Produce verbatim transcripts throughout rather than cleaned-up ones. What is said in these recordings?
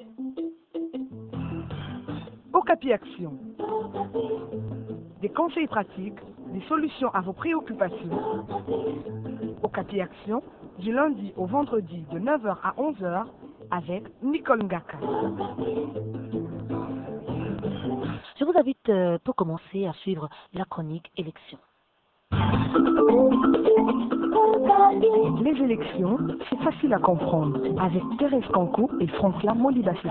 Okapi Action. Des conseils pratiques, des solutions à vos préoccupations. Okapi Action, du lundi au vendredi de neuf heures à onze heures avec Nicole Ngaka. Je vous invite euh, pour commencer à suivre la chronique élections. Les élections, c'est facile à comprendre avec Thérèse Kankou et Franklin Molibassi.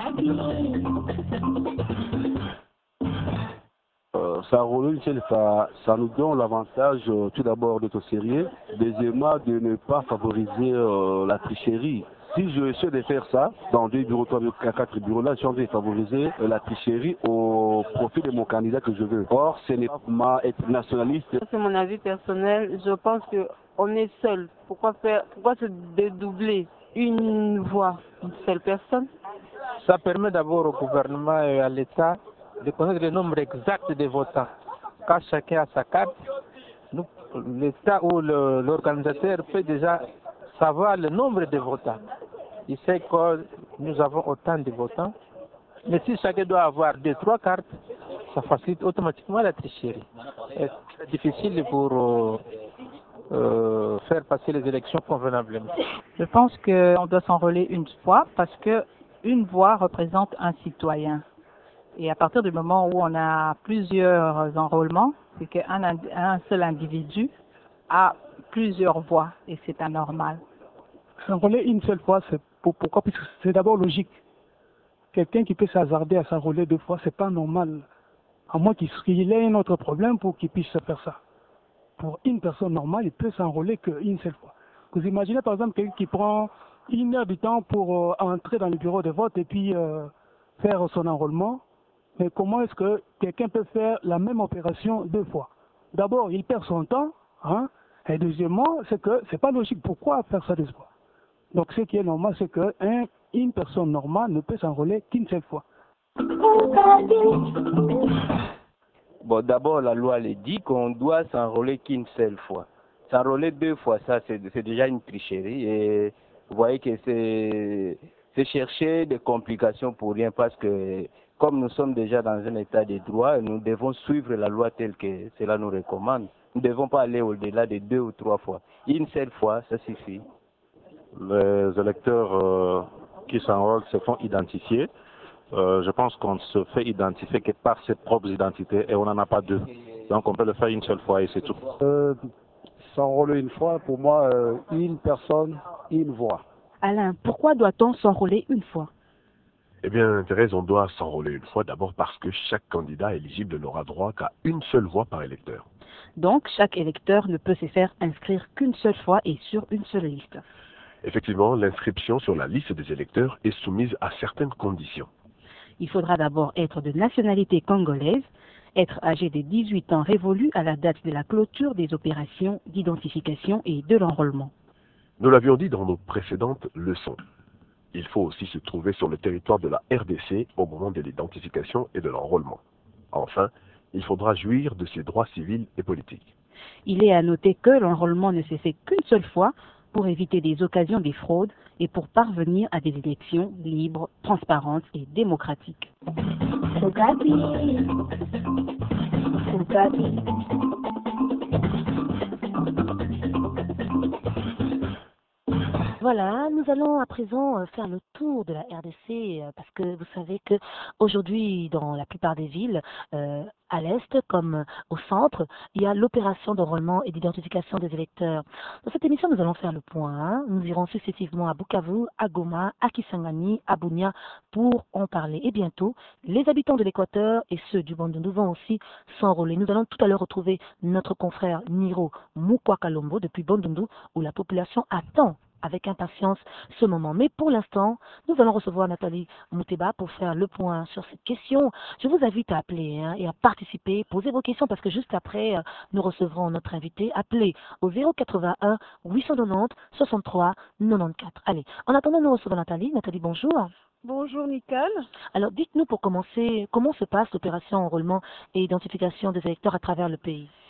Euh, ça, ça, ça nous donne l'avantage euh, tout d'abord d'être sérieux, deuxièmement de ne pas favoriser euh, la tricherie. Si je essaie de faire ça, dans deux bureaux, trois bureaux, quatre bureaux, là, j'ai envie de favoriser euh, la tricherie au profit de mon candidat que je veux. Or, ce n'est pas être nationaliste. C'est mon avis personnel. Je pense qu'on est seul. Pourquoi faire, pourquoi se dédoubler une voix, une seule personne? Ça permet d'abord au gouvernement et à l'État de connaître le nombre exact des votants. Quand chacun a sa carte, l'État ou l'organisateur peut déjà savoir le nombre de votants. Il sait que nous avons autant de votants. Mais si chacun doit avoir deux, trois cartes, ça facilite automatiquement la tricherie. C'est difficile pour euh, euh, faire passer les élections convenablement. Je pense qu'on doit s'enrôler une fois parce qu'une voix représente un citoyen. Et à partir du moment où on a plusieurs enrôlements, c'est qu'un un seul individu a plusieurs voix et c'est anormal. S'enrôler une seule fois, c'est pour, pourquoi? Parce que c'est d'abord logique. Quelqu'un qui peut s'hasarder à s'enrôler deux fois, c'est pas normal. À moins qu'il ait un autre problème pour qu'il puisse faire ça. Pour une personne normale, il peut s'enrôler qu'une seule fois. Vous imaginez par exemple quelqu'un qui prend une heure du temps pour euh, entrer dans le bureau de vote et puis euh, faire son enrôlement. Mais comment est-ce que quelqu'un peut faire la même opération deux fois? D'abord, il perd son temps, hein, et deuxièmement, c'est que c'est pas logique. Pourquoi faire ça deux fois? Donc, ce qui est normal, c'est que un, une personne normale ne peut s'enrôler qu'une seule fois. Bon, d'abord, la loi elle dit qu'on doit s'enrôler qu'une seule fois. S'enrôler deux fois, ça, c'est déjà une tricherie. Et vous voyez que c'est chercher des complications pour rien parce que comme nous sommes déjà dans un état de droit, nous devons suivre la loi telle que cela nous recommande. Nous ne devons pas aller au-delà de deux ou trois fois. Une seule fois, ça suffit. Les électeurs euh, qui s'enrôlent se font identifier. Euh, je pense qu'on se fait identifier que par ses propres identités et on n'en a pas deux. Donc on peut le faire une seule fois et c'est tout. Euh, s'enrôler une fois, pour moi, euh, une personne, une voix. Alain, pourquoi doit-on s'enrôler une fois? Eh bien, Thérèse, on doit s'enrôler une fois, d'abord parce que chaque candidat éligible n'aura droit qu'à une seule voix par électeur. Donc, chaque électeur ne peut se faire inscrire qu'une seule fois et sur une seule liste. Effectivement, l'inscription sur la liste des électeurs est soumise à certaines conditions. Il faudra d'abord être de nationalité congolaise, être âgé de dix-huit ans révolus à la date de la clôture des opérations d'identification et de l'enrôlement. Nous l'avions dit dans nos précédentes leçons. Il faut aussi se trouver sur le territoire de la R D C au moment de l'identification et de l'enrôlement. Enfin, il faudra jouir de ses droits civils et politiques. Il est à noter que l'enrôlement ne se fait qu'une seule fois pour éviter des occasions de fraude et pour parvenir à des élections libres, transparentes et démocratiques. Okapi. Okapi. Voilà, nous allons à présent faire le tour de la R D C parce que vous savez que aujourd'hui, dans la plupart des villes, euh, à l'est comme au centre, il y a l'opération d'enrôlement et d'identification des électeurs. Dans cette émission, nous allons faire le point. Hein. Nous irons successivement à Bukavu, à Goma, à Kisangani, à Bunia pour en parler. Et bientôt, les habitants de l'Équateur et ceux du Bandundu vont aussi s'enrôler. Nous allons tout à l'heure retrouver notre confrère Niro Mukwakalombo depuis Bandundu où la population attend avec impatience ce moment. Mais pour l'instant, nous allons recevoir Nathalie Mouteba pour faire le point sur cette question. Je vous invite à appeler hein, et à participer, poser vos questions parce que juste après, euh, nous recevrons notre invité. Appelez au zéro quatre-vingt-un huit cent quatre-vingt-dix soixante-trois quatre-vingt-quatorze. Allez, en attendant, nous recevons Nathalie. Nathalie, bonjour. Bonjour Nicole. Alors dites-nous pour commencer, comment se passe l'opération enrôlement et identification des électeurs à travers le pays?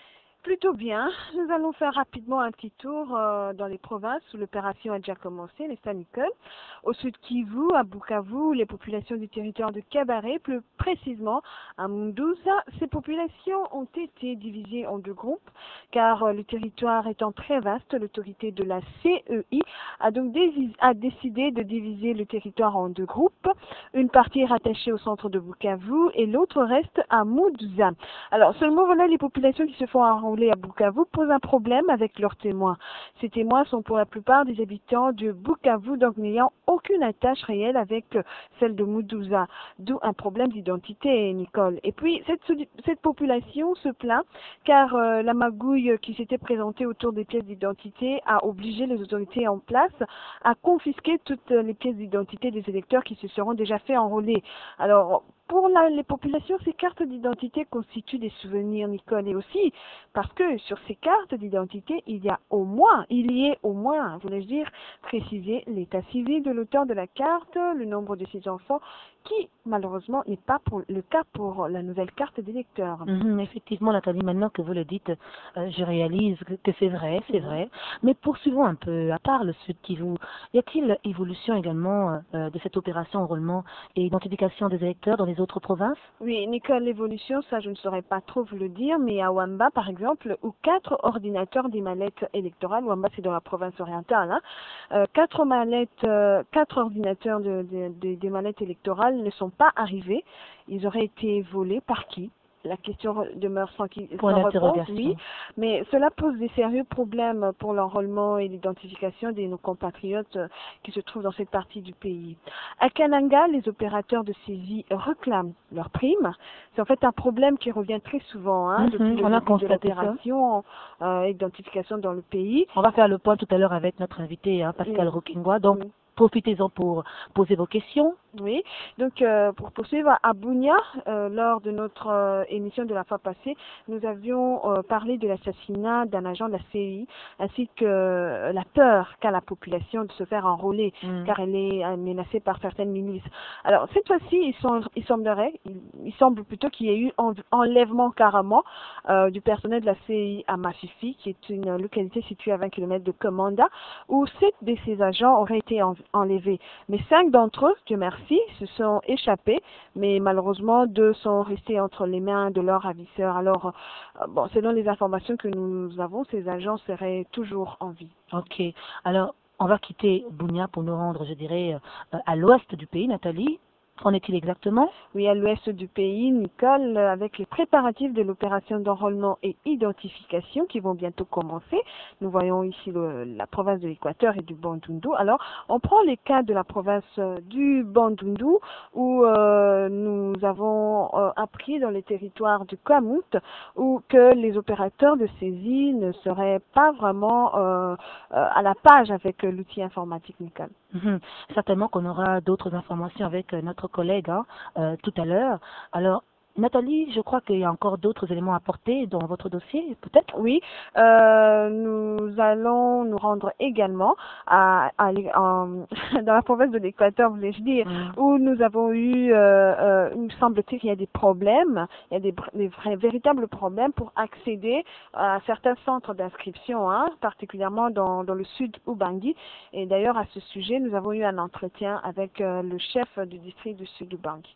Plutôt bien. Nous allons faire rapidement un petit tour euh, dans les provinces où l'opération a déjà commencé, les Saint-Nicole. Au sud Kivu, à Bukavu, les populations du territoire de Kabaré, plus précisément à Mundouza, ces populations ont été divisées en deux groupes car euh, le territoire étant très vaste, l'autorité de la C E I a donc a décidé de diviser le territoire en deux groupes. Une partie est rattachée au centre de Bukavu et l'autre reste à Mundouza. Alors seulement voilà, les populations qui se font enrôler à Bukavu posent un problème avec leurs témoins. Ces témoins sont pour la plupart des habitants de Bukavu, donc n'ayant aucune attache réelle avec celle de Mundouza, d'où un problème d'identité, Nicole. Et puis cette, cette population se plaint car euh, la magouille qui s'était présentée autour des pièces d'identité a obligé les autorités en place à confisquer toutes les pièces d'identité des électeurs qui se seront déjà fait enrôler. Alors pour la, les populations, ces cartes d'identité constituent des souvenirs, Nicole, et aussi parce que sur ces cartes d'identité, il y a au moins, il y est au moins, voulais-je dire, préciser l'état civil de l'auteur de la carte, le nombre de ses enfants, qui malheureusement n'est pas pour le cas pour la nouvelle carte d'électeur. Mmh, effectivement, Nathalie, maintenant que vous le dites, euh, je réalise que, que c'est vrai, c'est vrai. Mais poursuivons un peu, à part le Sud Kivu, y a-t-il évolution également euh, de cette opération enrôlement et identification des électeurs dans les autres provinces? Oui, Nicole, l'évolution, ça je ne saurais pas trop vous le dire, mais à Wamba, par exemple, où quatre ordinateurs des mallettes électorales, Wamba c'est dans la province orientale, hein, euh, quatre mallettes, euh, quatre ordinateurs de, de, de, des mallettes électorales ne sont pas arrivés. Ils auraient été volés par qui? La question demeure sans, qui, sans réponse, oui, mais cela pose des sérieux problèmes pour l'enrôlement et l'identification de nos compatriotes qui se trouvent dans cette partie du pays. À Kananga, les opérateurs de saisie réclament leurs primes. C'est en fait un problème qui revient très souvent hein, mmh, depuis le on a début de constaté l'opération euh, identification dans le pays. On va faire le point tout à l'heure avec notre invité, hein, Pascal oui. Rokingwa. Donc, oui. Profitez-en pour poser vos questions. Oui, donc euh, pour poursuivre, à Bunia, euh, lors de notre euh, émission de la fois passée, nous avions euh, parlé de l'assassinat d'un agent de la C E I, ainsi que euh, la peur qu'a la population de se faire enrôler, mmh. car elle est euh, menacée par certaines milices. Alors cette fois-ci, il, semble, il semblerait, il, il semble plutôt qu'il y ait eu en, enlèvement carrément euh, du personnel de la C E I à Mafifi, qui est une localité située à vingt kilomètres de Komanda, où sept de ces agents auraient été en, enlevés. Mais cinq d'entre eux, Dieu merci, se sont échappés, mais malheureusement deux sont restés entre les mains de leurs ravisseurs. Alors, euh, bon, selon les informations que nous avons, ces agents seraient toujours en vie. Ok. Alors, on va quitter Bunia pour nous rendre, je dirais, euh, à l'ouest du pays, Nathalie. Qu'en est-il exactement? Oui, à l'ouest du pays, Nicole, avec les préparatifs de l'opération d'enrôlement et identification qui vont bientôt commencer. Nous voyons ici le, la province de l'Équateur et du Bandundu. Alors, on prend les cas de la province du Bandundu où euh, nous avons euh, appris dans les territoires du Kamut où que les opérateurs de saisie ne seraient pas vraiment euh, euh, à la page avec l'outil informatique, Nicole. Mmh. Certainement qu'on aura d'autres informations avec notre collègue hein, euh, tout à l'heure. Alors, Nathalie, je crois qu'il y a encore d'autres éléments à apporter dans votre dossier, peut-être? Oui, euh, nous allons nous rendre également à, à, en, dans la province de l'Équateur, voulais-je dire, mmh. où nous avons eu, euh, euh, il me semble-t-il qu'il y a des problèmes, il y a des, des vrais, véritables problèmes pour accéder à certains centres d'inscription, hein, particulièrement dans, dans le sud Ubangi. Et d'ailleurs, à ce sujet, nous avons eu un entretien avec euh, le chef du district du sud Ubangi.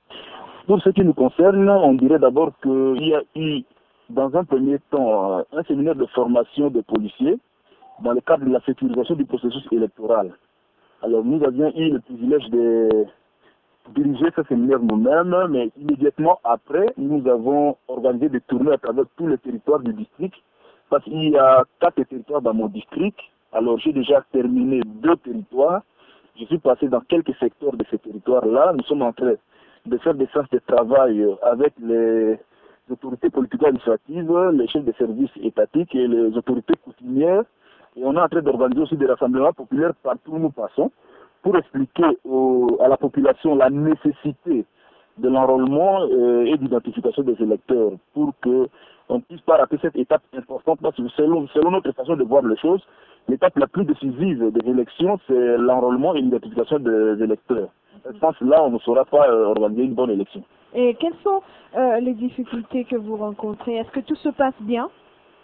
Pour ce qui nous concerne, on dirait d'abord qu'il y a eu, dans un premier temps, un séminaire de formation de policiers dans le cadre de la sécurisation du processus électoral. Alors, nous avions eu le privilège de diriger ce séminaire nous-mêmes, mais immédiatement après, nous avons organisé des tournées à travers tout le territoire du district, parce qu'il y a quatre territoires dans mon district. Alors, j'ai déjà terminé deux territoires. Je suis passé dans quelques secteurs de ces territoires-là. Nous sommes en train de faire des séances de travail avec les autorités politico-administratives, les chefs de services étatiques et les autorités coutumières. Et on est en train d'organiser aussi des rassemblements populaires partout où nous passons pour expliquer au, à la population la nécessité de l'enrôlement euh, et d'identification des électeurs pour qu'on ne puisse pas rater cette étape importante parce que selon, selon notre façon de voir les choses, l'étape la plus décisive des élections, c'est l'enrôlement et l'identification des électeurs. Je pense que là, on ne saura pas euh, organiser une bonne élection. Et quelles sont euh, les difficultés que vous rencontrez? Est-ce que tout se passe bien?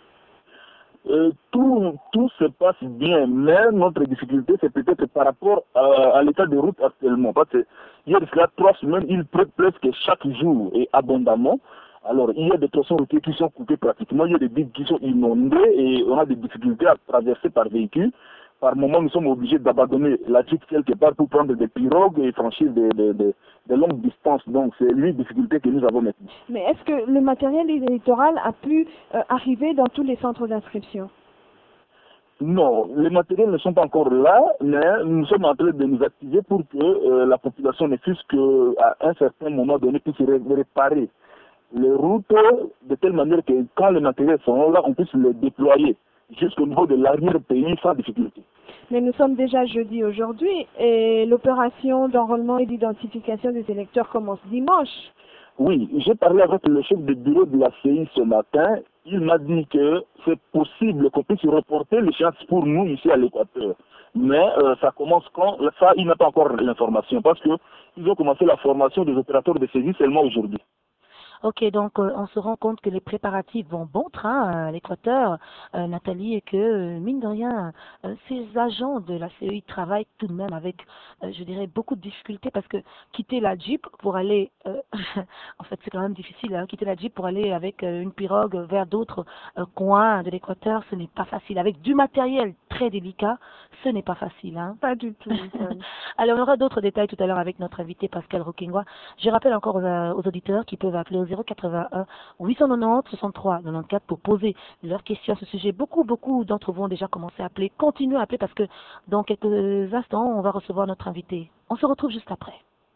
euh, tout, tout se passe bien, mais notre difficulté, c'est peut-être par rapport à, à l'état de route actuellement. Parce que il y a cela trois semaines, il pleut presque chaque jour et abondamment. Alors, il y a des tronçons routiers qui sont coupés pratiquement, il y a des digues qui sont inondées et on a des difficultés à traverser par véhicule. Par moment, nous sommes obligés d'abandonner la Jeep quelque part pour prendre des pirogues et franchir des, des, des, des longues distances. Donc, c'est l'une des difficultés que nous avons maintenant. Mais est-ce que le matériel électoral a pu euh, arriver dans tous les centres d'inscription? Non, les matériels ne sont pas encore là, mais nous sommes en train de nous activer pour que euh, la population ne fût qu'à un certain moment donné puisse ré réparer les routes de telle manière que quand les matériels sont là, on puisse les déployer jusqu'au niveau de l'arrière-pays sans difficulté. Mais nous sommes déjà jeudi aujourd'hui et l'opération d'enrôlement et d'identification des électeurs commence dimanche. Oui, j'ai parlé avec le chef de bureau de la C I ce matin. Il m'a dit que c'est possible qu'on puisse reporter l'échéance pour nous ici à l'Équateur. Mais euh, ça commence quand? Ça, il n'a pas encore l'information parce qu'ils ont commencé la formation des opérateurs de saisie seulement aujourd'hui. Ok, donc euh, on se rend compte que les préparatifs vont bon train à l'Équateur, euh, Nathalie, et que, euh, mine de rien, euh, ces agents de la C E I travaillent tout de même avec, euh, je dirais, beaucoup de difficultés parce que quitter la Jeep pour aller, euh, en fait c'est quand même difficile, hein, quitter la Jeep pour aller avec euh, une pirogue vers d'autres euh, coins de l'Équateur, ce n'est pas facile. Avec du matériel très délicat, ce n'est pas facile. Hein. Pas du tout. Alors on aura d'autres détails tout à l'heure avec notre invité Pascal Rokingwa. Je rappelle encore aux, aux auditeurs qui peuvent appeler au zéro quatre-vingt-un huit cent quatre-vingt-dix soixante-trois quatre-vingt-quatorze pour poser leurs questions à ce sujet. Beaucoup, beaucoup d'entre vous ont déjà commencé à appeler. Continuez à appeler parce que dans quelques instants, on va recevoir notre invité. On se retrouve juste après.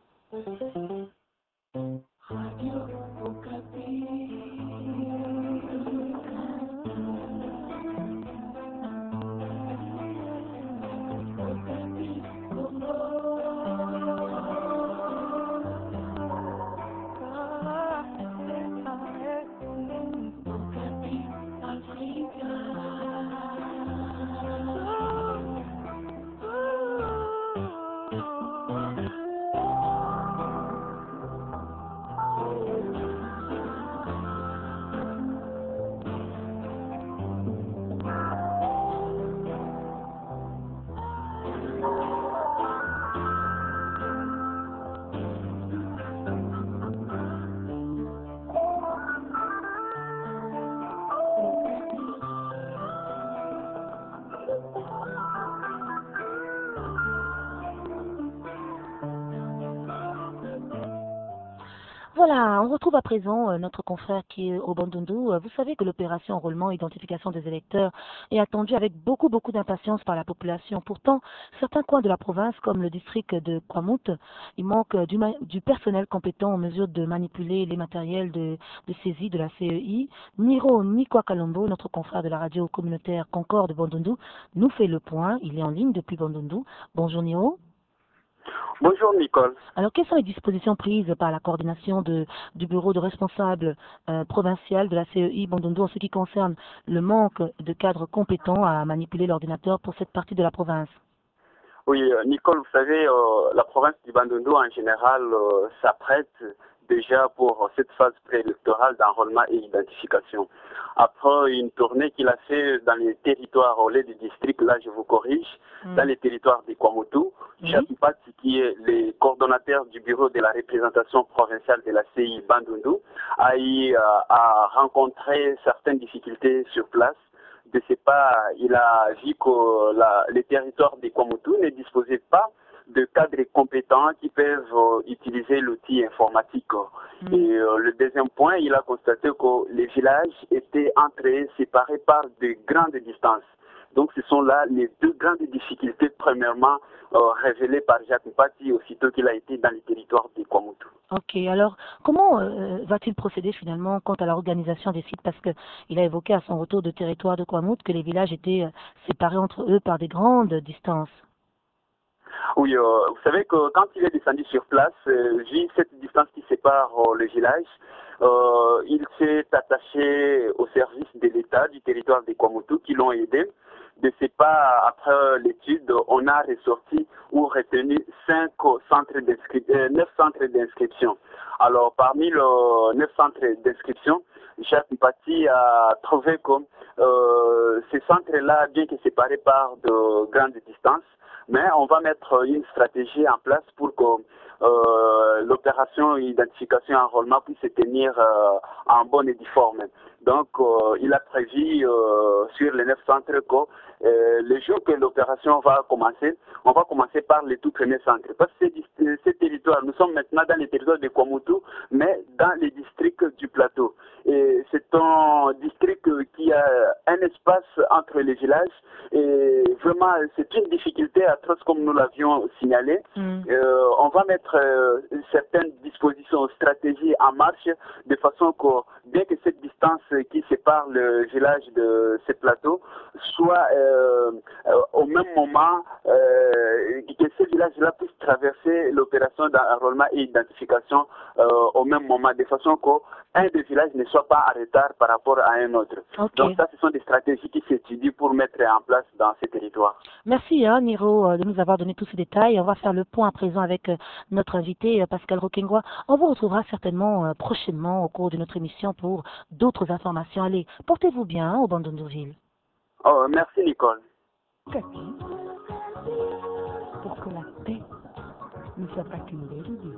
Voilà, on retrouve à présent euh, notre confrère qui est au Bandundu. Euh, vous savez que l'opération enrôlement et identification des électeurs est attendue avec beaucoup, beaucoup d'impatience par la population. Pourtant, certains coins de la province, comme le district de Kwamut, il manque euh, du, du personnel compétent en mesure de manipuler les matériels de, de saisie de la C E I. Niro Nikwa Kalombo, notre confrère de la radio communautaire Concorde de Bandundu, nous fait le point. Il est en ligne depuis Bandundu. Bonjour Niro. Bonjour Nicole. Alors, quelles sont les dispositions prises par la coordination de, du bureau de responsable euh, provincial de la C E I Bandundu en ce qui concerne le manque de cadres compétents à manipuler l'ordinateur pour cette partie de la province? Oui, euh, Nicole, vous savez, euh, la province du Bandundu en général euh, s'apprête déjà pour cette phase préélectorale d'enrôlement et identification. Après une tournée qu'il a fait dans les territoires relais du district, là je vous corrige, mmh. dans les territoires de Kwamutu, mmh. Jacques Pati, qui est le coordonnateur du bureau de la représentation provinciale de la C I Bandundu, a, eu, a, a rencontré certaines difficultés sur place. De ce pas, il a vu que la, les territoires de Kwamutu ne disposaient pas de cadres compétents qui peuvent euh, utiliser l'outil informatique. Mmh. Et euh, le deuxième point, il a constaté que les villages étaient entre eux séparés par de grandes distances. Donc ce sont là les deux grandes difficultés, premièrement euh, révélées par Jacques Mpati aussitôt qu'il a été dans les territoires de Kwamutu. Ok, alors comment euh, va-t-il procéder finalement quant à l'organisation des sites? Parce qu'il a évoqué à son retour de territoire de Kwamutu que les villages étaient euh, séparés entre eux par des grandes distances. Oui, euh, vous savez que quand il est descendu sur place, euh, vu cette distance qui sépare euh, le village, euh, il s'est attaché au service de l'État du territoire de Kwamutu qui l'ont aidé. De ce pas, après l'étude, on a ressorti ou retenu cinq centres d'inscription, euh, neuf centres d'inscription. Alors, parmi les neuf centres d'inscription, Jacques Mpati a trouvé que euh, ces centres-là, bien que séparés par de grandes distances, mais on va mettre une stratégie en place pour que euh, l'opération identification et enrôlement puisse se tenir euh, en bonne et due forme. Donc, euh, il a prévu euh, sur les neuf centres que euh, le jour que l'opération va commencer, on va commencer par les tout premiers centres. Parce que ces, ces territoires, nous sommes maintenant dans les territoires de Kwamutu, mais dans les districts du plateau. Et c'est un district qui a un espace entre les villages et vraiment c'est une difficulté atroce comme nous l'avions signalé. Mm. Euh, on va mettre euh, certaines dispositions, stratégies en marche de façon que bien que cette distance qui sépare le village de ces plateaux soit euh, euh, au même moment euh, que ces villages-là puissent traverser l'opération d'enrôlement et identification euh, au même moment, de façon qu'un des villages ne soit pas en retard par rapport à un autre. Okay. Donc ça, ce sont des stratégies qui s'étudient pour mettre en place dans ces territoires. Merci hein, Niro de nous avoir donné tous ces détails. On va faire le point à présent avec notre invité Pascal Rokengwa. On vous retrouvera certainement prochainement au cours de notre émission pour d'autres informations. Allez, portez-vous bien hein, au Bandundu-Ville. Oh, merci Nicole. Pour que la paix ne soit pas qu'une belle idée.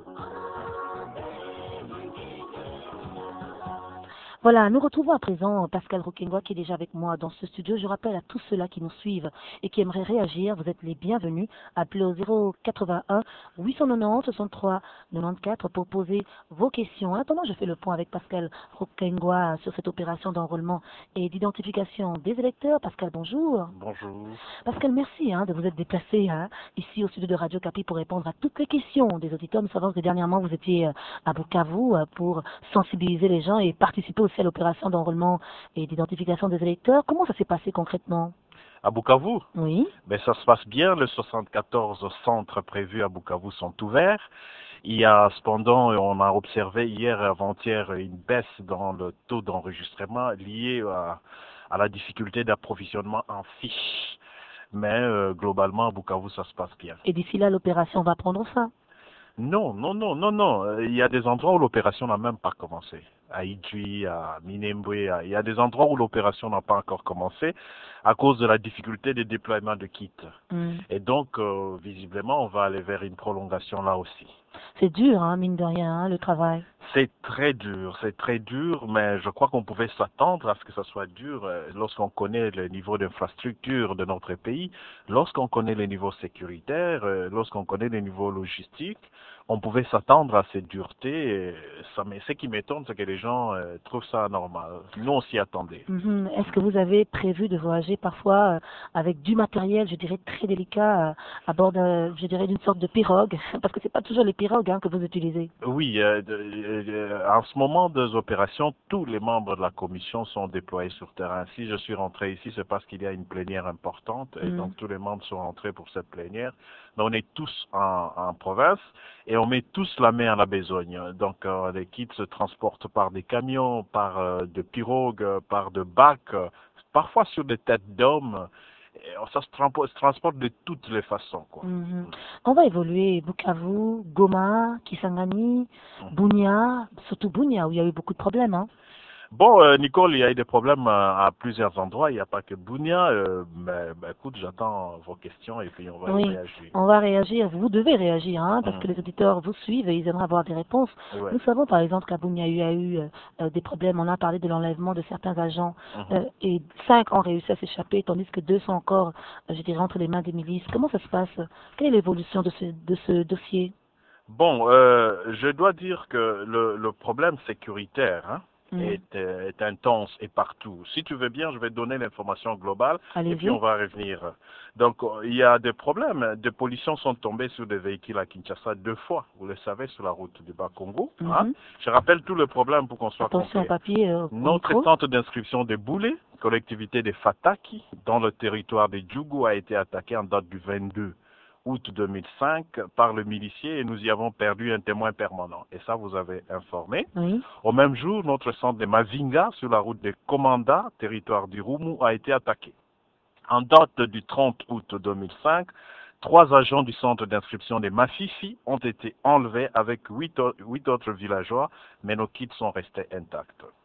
Voilà, nous retrouvons à présent Pascal Rokengwa qui est déjà avec moi dans ce studio. Je rappelle à tous ceux-là qui nous suivent et qui aimeraient réagir, vous êtes les bienvenus. Appelez au zéro quatre-vingt-un huit cent quatre-vingt-dix soixante-trois quatre-vingt-quatorze pour poser vos questions. En attendant, je fais le point avec Pascal Rokengwa sur cette opération d'enrôlement et d'identification des électeurs. Pascal, bonjour. Bonjour. Pascal, merci hein, de vous être déplacé hein, ici au studio de Radio Kapi pour répondre à toutes les questions des auditeurs. Nous savons que dernièrement vous étiez à Bukavu pour sensibiliser les gens et participer aussi à l'opération d'enrôlement et d'identification des électeurs. Comment ça s'est passé concrètement? À Bukavu? Oui. Ben, ça se passe bien. Les soixante-quatorze centres prévus à Bukavu sont ouverts. Il y a cependant, on a observé hier et avant-hier une baisse dans le taux d'enregistrement lié à, à la difficulté d'approvisionnement en fiches. Mais euh, globalement, à Bukavu, ça se passe bien. Et d'ici là, l'opération va prendre fin? Non, non, non, non, non. Il y a des endroits où l'opération n'a même pas commencé. À Idjui, à Minembwe, il y a des endroits où l'opération n'a pas encore commencé à cause de la difficulté de déploiement de kits. Mm. Et donc, euh, visiblement, on va aller vers une prolongation là aussi. C'est dur, hein, mine de rien, hein, le travail. C'est très dur, c'est très dur, mais je crois qu'on pouvait s'attendre à ce que ça soit dur euh, lorsqu'on connaît le niveau d'infrastructure de notre pays, lorsqu'on connaît les niveaux sécuritaires, euh, lorsqu'on connaît les niveaux logistiques. On pouvait s'attendre à cette dureté. Et ça, mais ce qui m'étonne, c'est que les gens euh, trouvent ça normal. Nous, on s'y attendait. Mm-hmm. Est-ce que vous avez prévu de voyager parfois euh, avec du matériel, je dirais, très délicat, euh, à bord, de, je dirais, d'une sorte de pirogue? Parce que c'est pas toujours les pirogues hein, que vous utilisez. Oui, euh, de, euh, en ce moment des opérations, tous les membres de la commission sont déployés sur terrain. Si je suis rentré ici, c'est parce qu'il y a une plénière importante. Et mm. donc, tous les membres sont rentrés pour cette plénière. Mais on est tous en, en province. Et on met tous la main à la besogne. Donc, euh, les kits se transportent par des camions, par euh, de pirogues, par de bacs, euh, parfois sur des têtes d'hommes. Ça se, se transporte de toutes les façons. Quoi. Mm-hmm. On va évoluer. Bukavu, Goma, Kisangani, mm-hmm. Bunia, surtout Bunia où il y a eu beaucoup de problèmes. Hein. Bon, euh, Nicole, il y a eu des problèmes à, à plusieurs endroits. Il n'y a pas que Bunia. Euh, mais, mais écoute, j'attends vos questions et puis on va oui, réagir. On va réagir. Vous devez réagir, hein, parce mmh. que les auditeurs vous suivent et ils aimeraient avoir des réponses. Ouais. Nous savons par exemple qu'à Bunia, il y a eu euh, des problèmes. On a parlé de l'enlèvement de certains agents mmh. euh, et cinq ont réussi à s'échapper, tandis que deux sont encore, euh, je dirais, entre les mains des milices. Comment ça se passe? Quelle est l'évolution de ce, de ce dossier? Bon, euh, je dois dire que le, le problème sécuritaire, hein, Est, est intense et partout. Si tu veux bien, je vais donner l'information globale Allez-y. Et puis on va revenir. Donc, il y a des problèmes. Des policiers sont tombés sur des véhicules à Kinshasa deux fois, vous le savez, sur la route du Bas-Congo. Mm-hmm. Hein? Je rappelle tous les problèmes pour qu'on soit Attention complet. Papier, euh, Notre centre d'inscription de Boulé, collectivité des Fataki, dans le territoire de Djougou, a été attaqué en date du vingt-deux août deux mille cinq par le milicier et nous y avons perdu un témoin permanent. Et ça, vous avez informé. Oui. Au même jour, notre centre de Mavinga, sur la route de Komanda, territoire du Rumu, a été attaqué. En date du trente août deux mille cinq, trois agents du centre d'inscription des Mafifi ont été enlevés avec huit, huit autres villageois, mais nos kits sont restés intacts.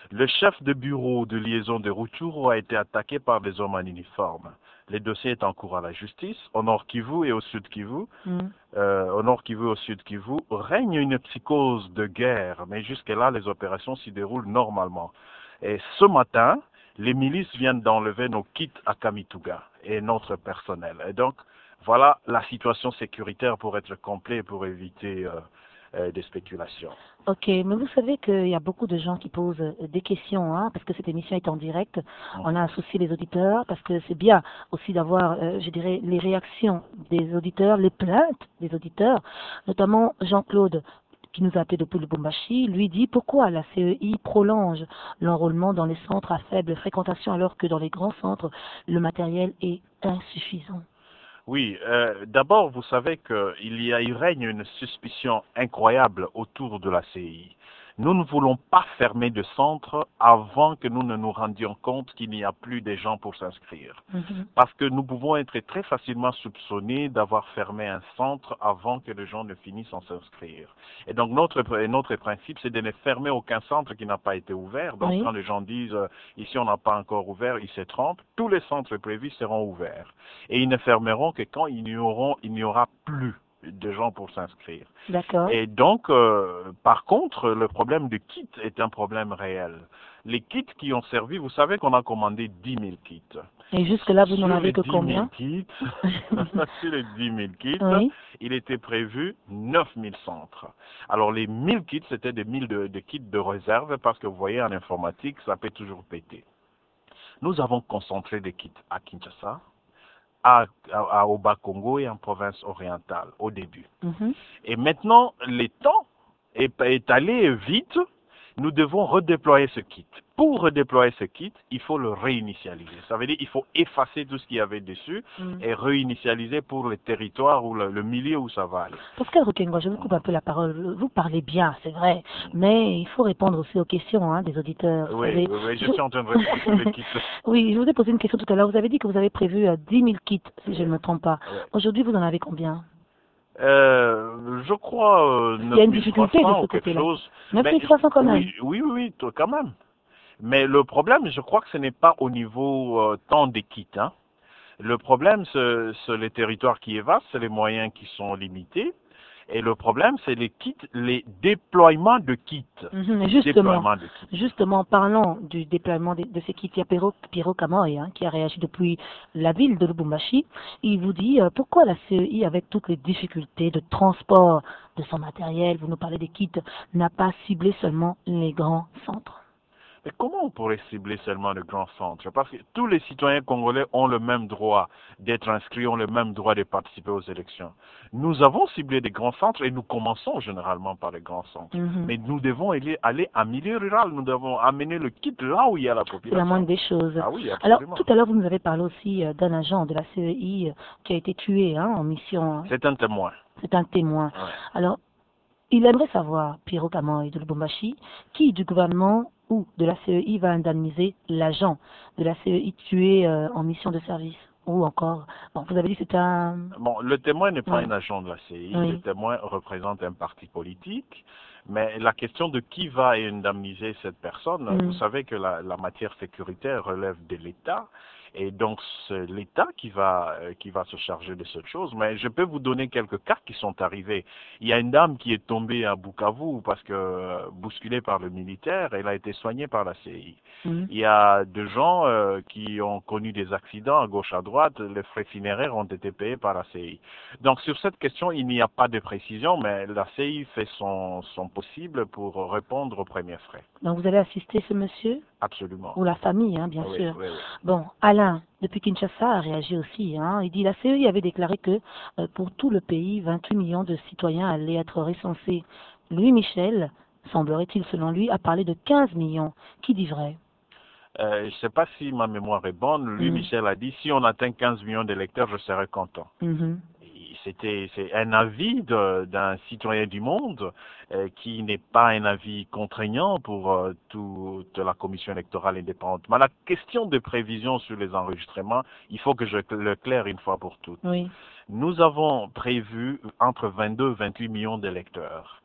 Le chef de bureau de liaison de Rutshuru a été attaqué par des hommes en uniforme. Les dossiers est en cours à la justice. Au Nord Kivu et au Sud Kivu, mm. euh, au Nord Kivu et au Sud Kivu, règne une psychose de guerre. Mais jusque-là, les opérations s'y déroulent normalement. Et ce matin, les milices viennent d'enlever nos kits à Kamituga et notre personnel. Et donc, voilà la situation sécuritaire pour être complet, pour éviter euh, euh, des spéculations. Ok, mais vous savez qu'il y a beaucoup de gens qui posent des questions, hein, parce que cette émission est en direct. Mmh. On a associé les auditeurs, parce que c'est bien aussi d'avoir, euh, je dirais, les réactions des auditeurs, les plaintes des auditeurs, notamment Jean-Claude, qui nous a appelé depuis le Lubumbashi, lui dit pourquoi la C E I prolonge l'enrôlement dans les centres à faible fréquentation alors que dans les grands centres, le matériel est insuffisant. Oui, euh, d'abord, vous savez qu'il y a, il règne une suspicion incroyable autour de la C E I. Nous ne voulons pas fermer de centre avant que nous ne nous rendions compte qu'il n'y a plus de gens pour s'inscrire. Mm-hmm. Parce que nous pouvons être très facilement soupçonnés d'avoir fermé un centre avant que les gens ne finissent en s'inscrire. Et donc notre, notre principe, c'est de ne fermer aucun centre qui n'a pas été ouvert. Donc oui. Quand les gens disent euh, ici on n'a pas encore ouvert, ils se trompent. Tous les centres prévus seront ouverts. Et ils ne fermeront que quand il n'y aura, il n'y aura plus de gens pour s'inscrire. D'accord. Et donc, euh, par contre, le problème de kits est un problème réel. Les kits qui ont servi, vous savez qu'on a commandé dix mille kits. Et jusque-là, vous n'en avez que combien? kits, Sur les dix mille kits, oui. Il était prévu neuf mille centres. Alors, les mille kits, c'était des mille de, de kits de réserve parce que vous voyez, en informatique, ça peut toujours péter. Nous avons concentré des kits à Kinshasa, À, à, au Bas-Congo et en province orientale au début. Mm-hmm. Et maintenant, le temps est, est allé vite, nous devons redéployer ce kit. Pour redéployer ce kit, il faut le réinitialiser. Ça veut dire qu'il faut effacer tout ce qu'il y avait dessus mm. et réinitialiser pour les territoires ou le, le milieu où ça va aller. Pascal Rukengo, je vous coupe un peu la parole. Vous parlez bien, c'est vrai, mais il faut répondre aussi aux questions hein, des auditeurs. Oui, oui, oui, je, je suis en train de répondre sur les kits. Oui, je vous ai posé une question tout à l'heure. Vous avez dit que vous avez prévu euh, dix mille kits, si je ne me trompe pas. Ouais. Aujourd'hui, vous en avez combien? Euh, je crois euh, il y a une difficulté de ce côté-là. neuf mille trois cents quand même. Oui, oui, oui, oui, quand même. Mais le problème, je crois que ce n'est pas au niveau euh, tant des kits. Hein. Le problème, c'est les territoires qui est vaste, c'est les moyens qui sont limités. Et le problème, c'est les kits, les déploiements de kits. Mmh, justement, de kits. justement, parlons du déploiement de, de ces kits. Il y a Pierrot, Pierrot Kamoy, hein, qui a réagi depuis la ville de Lubumbashi. Il vous dit euh, pourquoi la C E I, avec toutes les difficultés de transport de son matériel, vous nous parlez des kits, n'a pas ciblé seulement les grands centres. Mais comment on pourrait cibler seulement le grand centre? Parce que tous les citoyens congolais ont le même droit d'être inscrits, ont le même droit de participer aux élections. Nous avons ciblé des grands centres et nous commençons généralement par les grands centres. Mm-hmm. Mais nous devons aller, aller en milieu rural, nous devons amener le kit là où il y a la population. C'est la moindre des choses. Ah oui, alors, tout à l'heure, vous nous avez parlé aussi d'un agent de la C E I qui a été tué hein, en mission. C'est un témoin. C'est un témoin. Ouais. Alors, il aimerait savoir, Pierrot Kamoy de Lubumbashi, qui du gouvernement ou de la C E I va indemniser l'agent de la C E I tué euh, en mission de service ou encore, bon, vous avez dit que c'est un... Bon, le témoin n'est pas ouais. un agent de la C E I, oui. Le témoin représente un parti politique, mais la question de qui va indemniser cette personne, mm. vous savez que la, la matière sécuritaire relève de l'État, et donc c'est l'État qui va, euh, qui va se charger de cette chose. Mais je peux vous donner quelques cas qui sont arrivés. Il y a une dame qui est tombée à Bukavu parce que euh, bousculée par le militaire, elle a été soignée par la C E I. Mmh. Il y a des gens euh, qui ont connu des accidents à gauche à droite, les frais funéraires ont été payés par la C E I. Donc sur cette question, il n'y a pas de précision, mais la C E I fait son, son possible pour répondre aux premiers frais. Donc vous allez assister ce monsieur? Absolument. Ou la famille, hein, bien oui, sûr. Oui, oui. Bon, Alain, depuis Kinshasa, a réagi aussi. Hein. Il dit la C E I avait déclaré que euh, pour tout le pays, vingt-huit millions de citoyens allaient être recensés. Louis Michel, semblerait-il selon lui, a parlé de quinze millions. Qui dit vrai? Euh, je ne sais pas si ma mémoire est bonne. Louis mmh. Michel a dit si on atteint quinze millions d'électeurs, je serai content. Mmh. C'était c'est un avis d'un citoyen du monde euh, qui n'est pas un avis contraignant pour euh, toute la commission électorale indépendante. Mais la question de prévision sur les enregistrements, il faut que je le claire une fois pour toutes. Oui. Nous avons prévu entre vingt-deux et vingt-huit millions d'électeurs.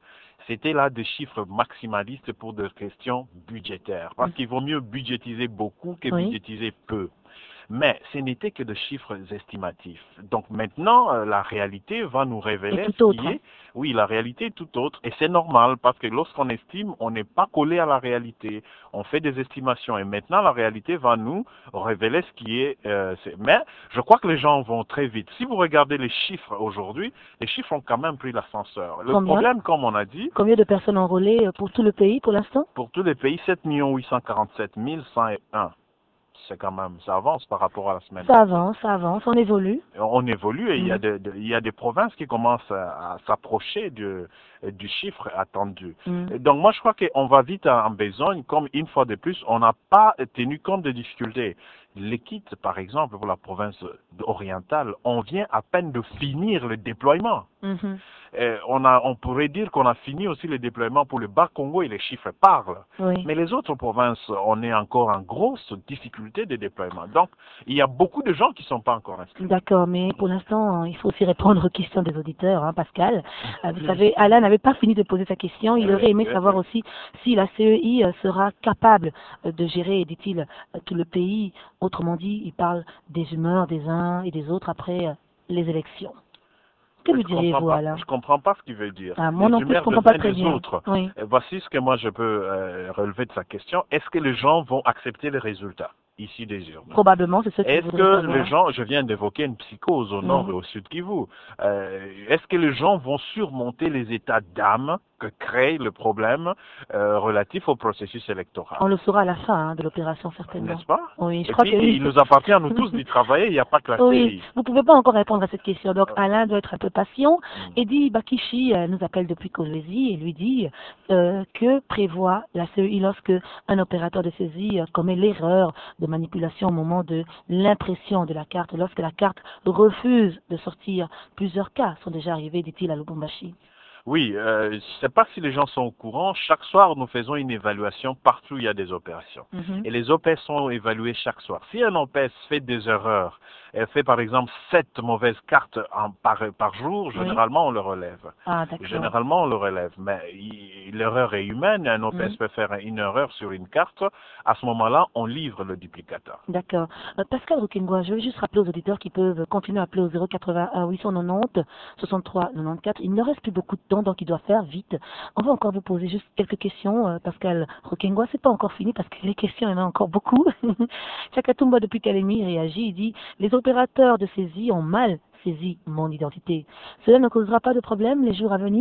c'était là des chiffres maximalistes pour des questions budgétaires. Parce qu'il vaut mieux budgétiser beaucoup que Oui. budgétiser peu. Mais ce n'était que des chiffres estimatifs. Donc maintenant, euh, la réalité va nous révéler Et tout ce autre, qui hein. est. Oui, la réalité est tout autre. Et c'est normal parce que lorsqu'on estime, on n'est pas collé à la réalité. On fait des estimations. Et maintenant, la réalité va nous révéler ce qui est. Euh, c'est- Mais je crois que les gens vont très vite. Si vous regardez les chiffres aujourd'hui, les chiffres ont quand même pris l'ascenseur. Le Combien? problème, comme on a dit, Combien de personnes enrôlées euh, pour tout le pays pour l'instant? pour tous les pays, sept millions huit cent quarante-sept mille cent un. C'est quand même, ça avance par rapport à la semaine. Ça avance, ça avance, on évolue. On évolue et il y a Mhm. de- de- il y a des provinces qui commencent à, à s'approcher du, du chiffre attendu. Mhm. Et donc moi je crois qu'on va vite en, en besogne, comme une fois de plus, on n'a pas tenu compte des difficultés. L'Équite, par exemple, pour la province orientale, on vient à peine de finir le déploiement. Mhm. Euh, on, a, on pourrait dire qu'on a fini aussi le déploiement pour le Bas-Congo et les chiffres parlent. Oui. Mais les autres provinces, on est encore en grosse difficulté de déploiement. Donc, il y a beaucoup de gens qui ne sont pas encore inscrits. D'accord, mais pour l'instant, il faut aussi répondre aux questions des auditeurs, hein, Pascal. Euh, vous savez, Alain n'avait pas fini de poser sa question. Il Oui, aurait aimé oui, savoir oui. aussi si la C E I euh, sera capable euh, de gérer, dit-il, euh, tout le pays. Autrement dit, il parle des humeurs des uns et des autres après euh, les élections. Que lui Je comprends diriez-vous, pas- Alain? Je comprends pas ce qu'il veut dire. Ah, moi Les non plus, je humeurs comprends des pas uns très des bien. autres. Oui. Et voici ce que moi je peux euh, relever de sa question. Est-ce que les gens vont accepter les résultats ici des urnes? Probablement, c'est ce que Est-ce vous que voudrez savoir. les gens, je viens d'évoquer une psychose au nord Mhm. et au sud Kivu, euh, est-ce que les gens vont surmonter les états d'âme que crée le problème euh, relatif au processus électoral? On le saura à la fin hein, de l'opération, certainement. N'est-ce pas? Oui, je Et crois puis, que oui. il nous appartient à nous tous d'y travailler, il n'y a pas que la Oui, série. vous pouvez pas encore répondre à cette question. Donc, Alain doit être un peu patient. Mm. Eddie Bakishi euh, nous appelle depuis Kolwezi et lui dit euh, que prévoit la C E I lorsque un opérateur de saisie euh, commet l'erreur de manipulation au moment de l'impression de la carte, lorsque la carte refuse de sortir. Plusieurs cas sont déjà arrivés, dit-il, à Lubumbashi. Oui, euh, je ne sais pas si les gens sont au courant. Chaque soir, nous faisons une évaluation partout où il y a des opérations. Mhm. Et les O P S sont évalués chaque soir. Si un O P S fait des erreurs, elle fait par exemple sept mauvaises cartes en, par, par jour, Oui. généralement on le relève. Ah, d'accord. Généralement on le relève. Mais il- l'erreur est humaine. Un O P S Mhm. peut faire une erreur sur une carte. À ce moment-là, on livre le duplicateur. D'accord. Euh, Pascal Rukengwa, je vais juste rappeler aux auditeurs qui peuvent continuer à appeler au zéro quatre-vingt-un huit cent quatre-vingt-dix soixante-trois quatre-vingt-quatorze. Il ne reste plus beaucoup de temps, donc il doit faire vite. On va encore vous poser juste quelques questions. Euh, Pascal Rukengwa, c'est pas encore fini parce que les questions, il y en a encore beaucoup. Chakatumba depuis Kalemi réagit, il dit « Les opérateurs de saisie ont mal saisi mon identité. Cela ne causera pas de problème les jours à venir ?»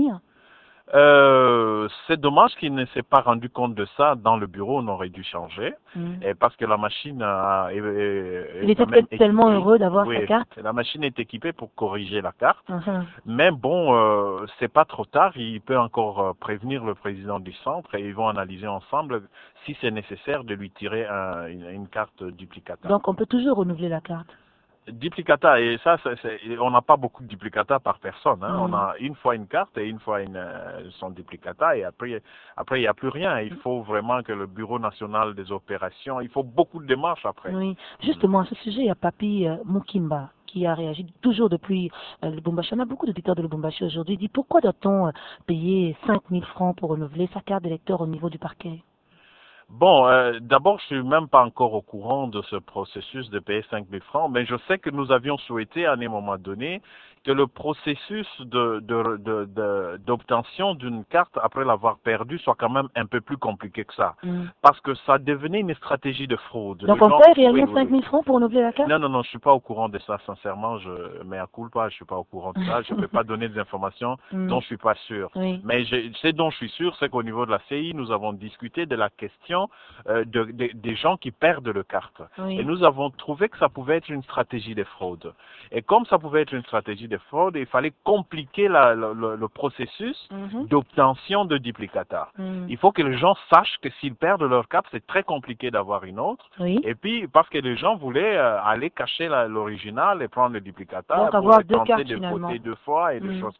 Euh, c'est dommage qu'il ne s'est pas rendu compte de ça dans le bureau, on aurait dû changer. Mm. Et parce que la machine a, est, est- Il est était quand même peut-être tellement équipée. heureux d'avoir Oui, sa carte. la machine est équipée pour corriger la carte. Mhm. Mais bon, euh, c'est pas trop tard. Il peut encore euh, prévenir le président du centre et ils vont analyser ensemble si c'est nécessaire de lui tirer un- une, une carte duplicata. Donc on peut toujours renouveler la carte. Duplicata, et ça, c'est- c'est- on n'a pas beaucoup de duplicata par personne. Hein. Mhm. On a une fois une carte et une fois une, euh, son duplicata, et après, après il n'y a plus rien. Il faut vraiment que le Bureau national des opérations, il faut beaucoup de démarches après. Oui, justement, à ce sujet, il y a Papi euh, Mukimba qui a réagi toujours depuis euh, le Lubumbashi. On a beaucoup d'auditeurs de Lubumbashi aujourd'hui. Il dit pourquoi doit-on euh, payer cinq mille francs pour renouveler sa carte d'électeur au niveau du parquet? Bon, euh, d'abord, je suis même pas encore au courant de ce processus de payer cinq mille francs, mais je sais que nous avions souhaité à un moment donné que le processus de, de, de, de- d'obtention d'une carte après l'avoir perdue soit quand même un peu plus compliqué que ça. Mm. Parce que ça devenait une stratégie de fraude. Donc Les on gens- paye réellement oui, oui, cinq oui. mille francs pour renouveler la carte? Non, non, non, je suis pas au courant de ça, sincèrement, je mets à culpa, je suis pas au courant de ça, je ne peux pas donner des informations Mm. dont je suis pas sûr. Oui. Mais je, ce dont je suis sûr, c'est qu'au niveau de la C I, nous avons discuté de la question euh, de, de- des gens qui perdent le carte. Oui. Et nous avons trouvé que ça pouvait être une stratégie de fraude. Et comme ça pouvait être une stratégie de fraude, il fallait compliquer la- le, le- le processus Mhm. d'obtention de duplicata. Mm. Il faut que les gens sachent que s'ils perdent leur carte, c'est très compliqué d'avoir une autre. Oui. Et puis, parce que les gens voulaient euh, aller cacher la- l'original et prendre le duplicata Donc, pour avoir le deux tenter cartes, de finalement. voter deux fois et des Mm. choses comme ça.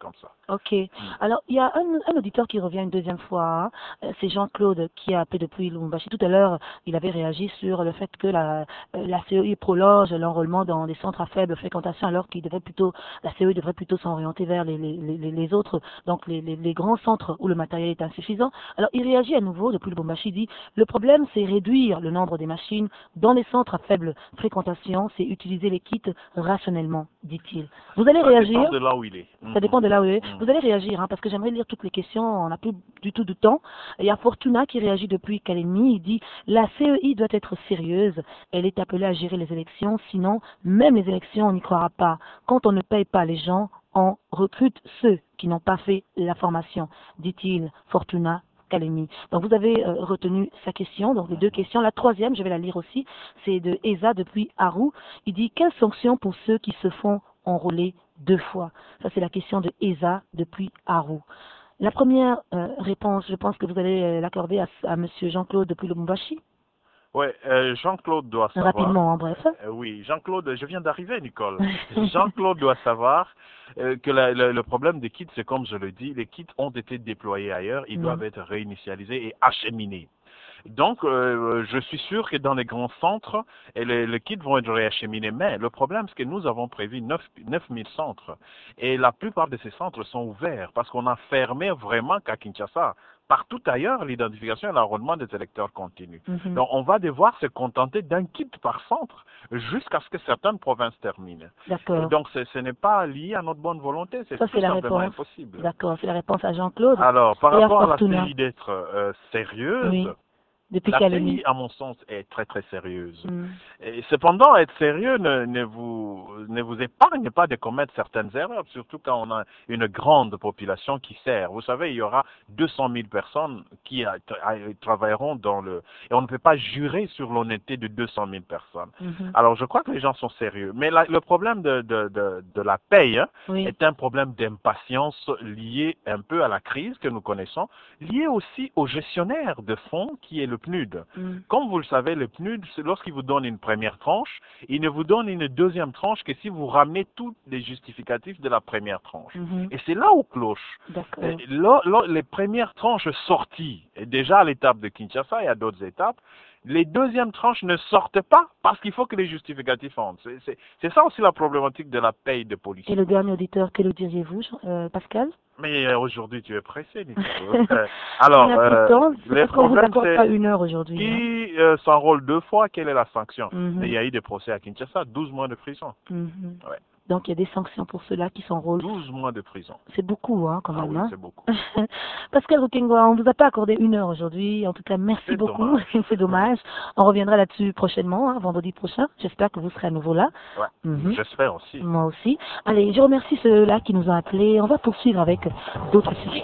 Ok. Alors, il y a un, un auditeur qui revient une deuxième fois. Hein. C'est Jean-Claude qui a appelé depuis Lubumbashi. Tout à l'heure, il avait réagi sur le fait que la, la C E I prolonge l'enrôlement dans des centres à faible fréquentation, alors qu'il devrait plutôt, la C E I devrait plutôt s'orienter vers les, les, les, les autres, donc les, les, les grands centres où le matériel est insuffisant. Alors, il réagit à nouveau depuis Lubumbashi. Il dit le problème, c'est réduire le nombre des machines dans les centres à faible fréquentation, c'est utiliser les kits rationnellement, dit-il. Vous allez Ça réagir. dépend de là où il est. Ça dépend de là où il est. Vous allez réagir, hein, parce que j'aimerais lire toutes les questions, on n'a plus du tout de temps. Il y a Fortuna qui réagit depuis Kalemi, il dit « La C E I doit être sérieuse, elle est appelée à gérer les élections, sinon, même les élections, on n'y croira pas. Quand on ne paye pas les gens, on recrute ceux qui n'ont pas fait la formation, dit-il, Fortuna Kalemi. » Donc vous avez euh, retenu sa question, donc les deux questions. La troisième, je vais la lire aussi, c'est de Eza depuis Arou. Il dit « Quelles sanctions pour ceux qui se font enrôler deux fois ?» Ça, c'est la question de Eza depuis Arou. La première euh, réponse, je pense que vous allez euh, l'accorder à, à M. Jean-Claude depuis Lubumbashi. Oui, euh, Jean-Claude doit savoir. Rapidement, en bref. Euh, oui, Jean-Claude, je viens d'arriver, Nicole. Jean-Claude doit savoir euh, que la, le, le problème des kits, c'est comme je le dis, les kits ont été déployés ailleurs, ils mmh. doivent être réinitialisés et acheminés. Donc, euh, je suis sûr que dans les grands centres, et les, les kits vont être réacheminés. Mais le problème, c'est que nous avons prévu neuf mille centres. Et la plupart de ces centres sont ouverts parce qu'on a fermé vraiment qu'à Kinshasa. Partout ailleurs, l'identification et l'enrôlement des électeurs continue. Mm-hmm. Donc, on va devoir se contenter d'un kit par centre jusqu'à ce que certaines provinces terminent. D'accord. Donc, ce n'est pas lié à notre bonne volonté. C'est tout c'est simplement la impossible. D'accord, c'est la réponse à Jean-Claude. Alors, par et rapport à, à la C Fortuna. I d'être euh, sérieuse, oui. Depuis la C I, Kalemi. à mon sens, est très très sérieuse. Mm. Et cependant, être sérieux ne, ne, vous, ne vous épargne pas de commettre certaines erreurs, surtout quand on a une grande population qui sert. Vous savez, il y aura deux cent mille personnes qui a, a, travailleront dans le... Et on ne peut pas jurer sur l'honnêteté de deux cent mille personnes. Mm-hmm. Alors, je crois que les gens sont sérieux. Mais la, le problème de, de, de, de la paye hein, oui. est un problème d'impatience lié un peu à la crise que nous connaissons, lié aussi au gestionnaire de fonds qui est le P N U D. Mm. Comme vous le savez, le P N U D, lorsqu'il vous donne une première tranche, il ne vous donne une deuxième tranche que si vous ramenez tous les justificatifs de la première tranche. Mm-hmm. Et c'est là où cloche. Euh, là, là, les premières tranches sorties, et déjà à l'étape de Kinshasa et à d'autres étapes, les deuxièmes tranches ne sortent pas parce qu'il faut que les justificatifs entrent. C'est ça aussi la problématique de la paye de police. Et le dernier auditeur, que le diriez-vous, euh, Pascal? Mais euh, aujourd'hui, tu es pressé, Nicolas. euh, alors, euh, les problèmes, c'est pas une heure aujourd'hui. Qui hein. euh, s'enrôle deux fois, quelle est la sanction? Mm-hmm. Il y a eu des procès à Kinshasa, douze mois de prison. Mm-hmm. Ouais. Donc, il y a des sanctions pour ceux-là qui s'enrôlent. douze mois de prison. C'est beaucoup, hein, quand ah même. Oui, hein. c'est beaucoup. Pascal Rukengwa, on ne vous a pas accordé une heure aujourd'hui. En tout cas, merci beaucoup. C'est dommage. On reviendra là-dessus prochainement, hein, vendredi prochain. J'espère que vous serez à nouveau là. Ouais, mm-hmm. J'espère aussi. Moi aussi. Allez, je remercie ceux-là qui nous ont appelés. On va poursuivre avec d'autres sujets.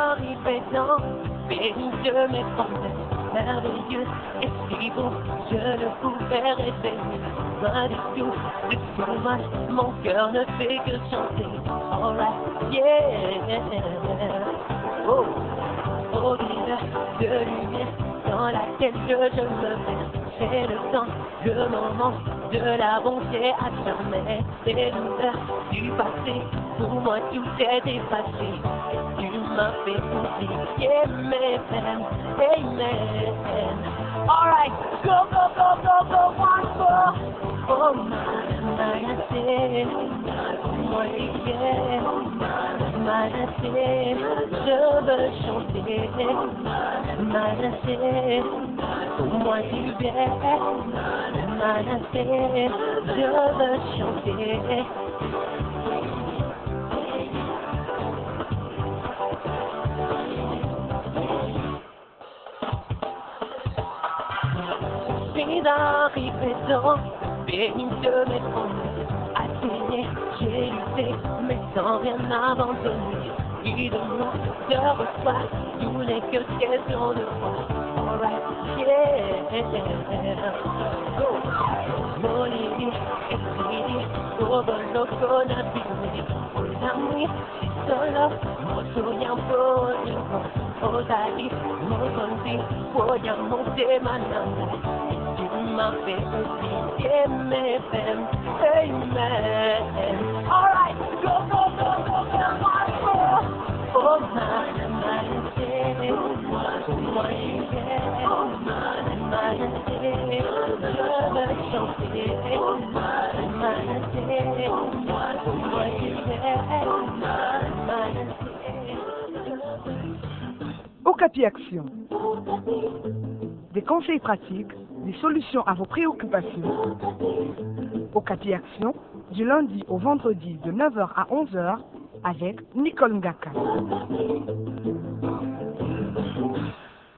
Merveilleux et si bon, je ne pouvais rêver loin du tout, du dommage, mon cœur ne fait que chanter. Alright, yeah. Oh, oh, de lumière dans laquelle je, je me perds. C'est le temps, le moment de la bonté à jamais. C'est l'odeur du passé, pour moi tout est effacé. Tu m'as fait oublier mes peines, amen. Alright, go, go, go, go, go, one more. Oh, Manasé, moi yeah. Manasé, je veux chanter. Manasé, moi tu viens. Manasé, je veux chanter. Arrivé dans béni de mes promesses, assigné, j'ai lutté, mais sans rien abandonner. Guide-moi, je reçois, tout n'est que question de foi. Alright, yeah. Go. Molini, Esquidi, todo lo con abili. Olami, solo, mozo yampo, Odali, mozondi, voy monter mananda. Tu m'as fait oublier mes peines, amen. Alright, go, go, go, go, go, go, go. Okapi Action. Des conseils pratiques, des solutions à vos préoccupations. Okapi Action, du lundi au vendredi de neuf heures à onze heures avec Nicole Ngaka.